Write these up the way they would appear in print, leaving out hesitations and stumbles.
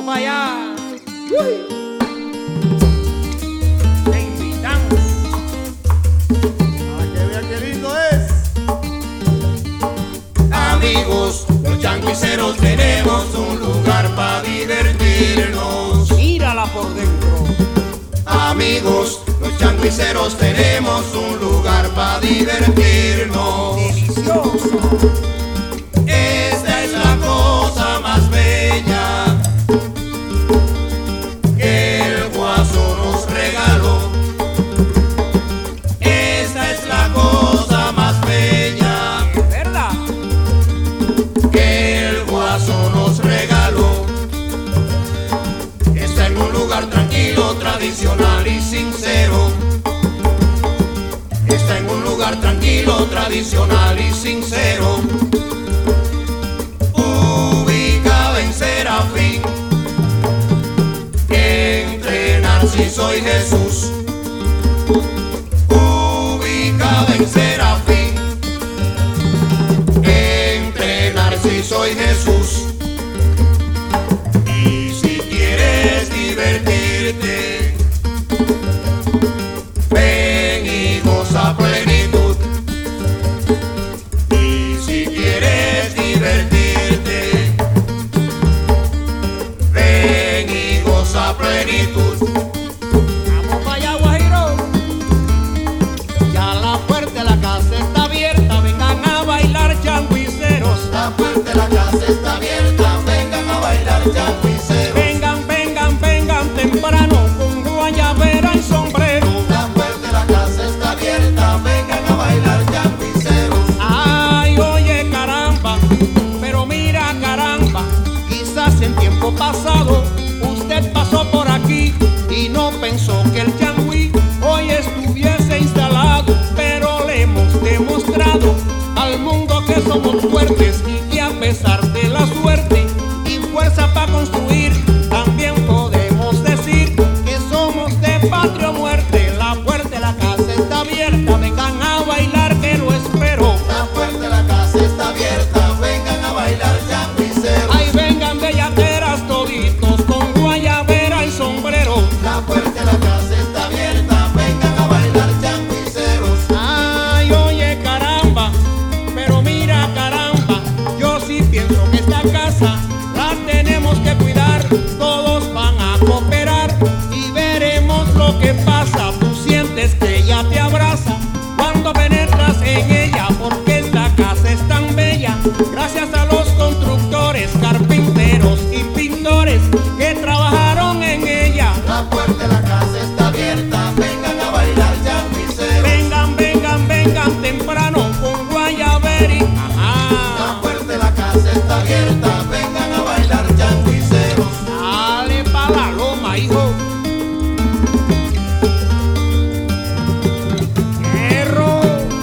Vamos para allá. Te invitamos para que vean qué lindo es. Amigos, los changuiceros tenemos un lugar para divertirnos. Mírala por dentro. Amigos, los changuiceros tenemos un lugar para divertirnos. Delicioso. Esta es la cosa más bella que el guaso nos regaló. Esta es la cosa más bella, ¿Verdad? que el guaso nos regaló. Está en un lugar tranquilo, tradicional y sincero. Está en un lugar tranquilo, tradicional y sincero. Ubicado en Serafín, entre Narciso y Jesús. Ubicado en Serafín, entre Narciso y Jesús. Y si quieres divertirte, ven y goza a plenitud. Y si quieres divertirte, ven y goza a plenitud. Vamos para allá, Guajiro. Ya la puerta de la casa está abierta. Vengan a bailar changuiceros. La puerta de la casa está abierta, vengan a bailar changuiceros. Vengan, vengan, vengan temprano con guayabera y sombrero. La puerta de la casa está abierta, vengan a bailar changuiceros. Ay, oye, caramba, pero mira, caramba, quizás en tiempo pasado usted pasó por aquí y no pensó que el changüí hoy estuviese instalado, pero le hemos demostrado al mundo que somos fuertes y que a pesar de la suerte y fuerza para construir, también podemos decir que somos de patria o muerte. La puerta de la casa está abierta, vengan a bailar que lo espero. La puerta de la casa está abierta, vengan a bailar changuiceros. Ay, vengan bellaqueras toditos con guayabera y sombrero. La puerta de la casa está abierta, vengan a bailar changuiceros. Ay, oye, caramba, pero mira, caramba, yo sí pienso que esta casa la tenemos que cuidar. Todos van a cooperar y veremos lo que pasa. Tú sientes que ella te abraza cuando penetras en ella, porque esta casa es tan bella gracias a los constructores, carpinteros y pintores que trabajaron en ella. La puerta de la casa está abierta, vengan a bailar changuiceros. Vengan, vengan, vengan temprano con guayaberi. La Ajá. puerta de la casa está abierta, vengan a bailar changuiceros. Dale pa' la loma, hijo. Hierro.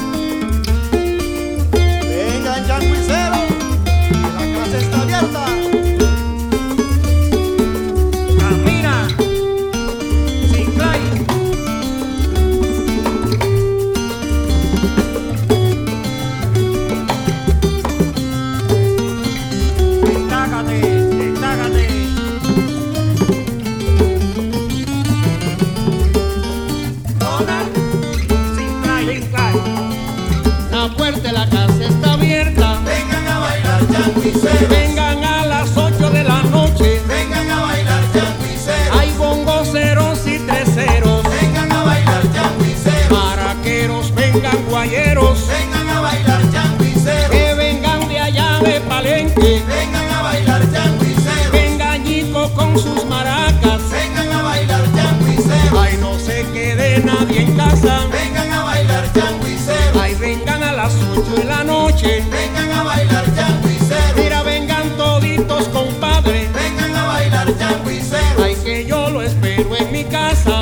Vengan changuiceros, que la casa está abierta. Camina. Sin trae. Destácate, destácate. Donald, sin trae, sin trae. La puerta de la casa está abierta. Vengan a bailar changuiceros. Vengan a las 8 de la noche. Vengan a bailar changuiceros. Hay bongoceros y treseros. Vengan a bailar changuiceros. Maraqueros, vengan guayeros. Vengan a bailar changuiceros. Que vengan de allá de Palenque. Vengan a bailar changuiceros. Venga Ñico con sus maracas. Vengan a bailar changuiceros. Ay, no se quede nadie en casa. Vengan a bailar changuiceros. Ay, vengan a las 8 de la noche. Vengan a bailar changuiceros. Mira, vengan toditos, compadre. Vengan a bailar changuiceros. Ay, que yo lo espero en mi casa.